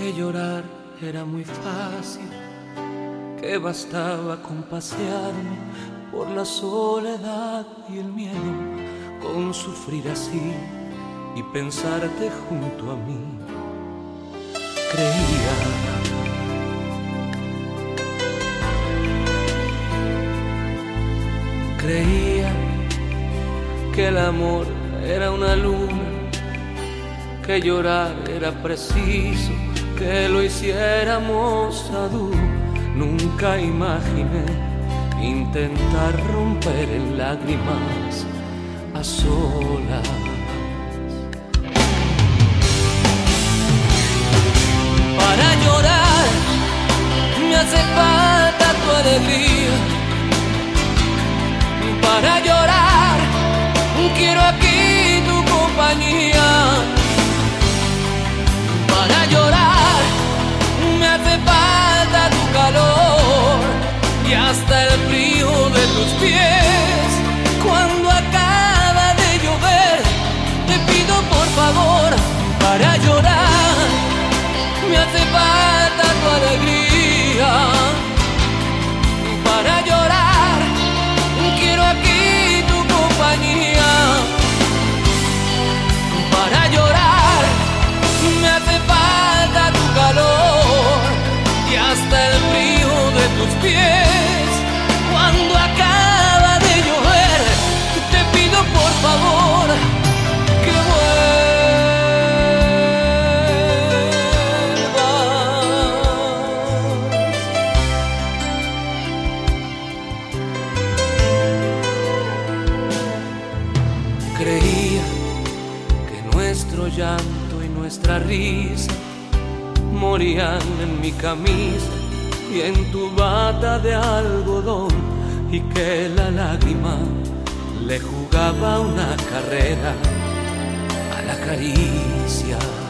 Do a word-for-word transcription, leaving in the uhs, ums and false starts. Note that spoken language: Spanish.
que llorar era muy fácil, que bastaba con pasearme por la soledad y el miedo, con sufrir así y pensarte junto a mí. Creía Creía que el amor era una luna, que llorar era preciso, que lo hiciéramos a dúo. Nunca imaginé intentar romper en lágrimas a solas. Para llorar me hace falta tu alegría. Para llorar quiero aquí tu compañía. Para llorar me hace falta tu calor y hasta el frío de tus pies. Cuando acaba de llover te pido por favor, para llorar me hace falta tu alegría. Para llorar quiero aquí tu compañía. Para llorar me hace falta tu calor y hasta el frío de tus pies. Cuando acaba de llover te pido por favor que vuelvas. Creía que nuestro llanto y nuestra risa morían en mi camisa y en tu bata de algodón, y que la lágrima le jugaba una carrera a la caricia.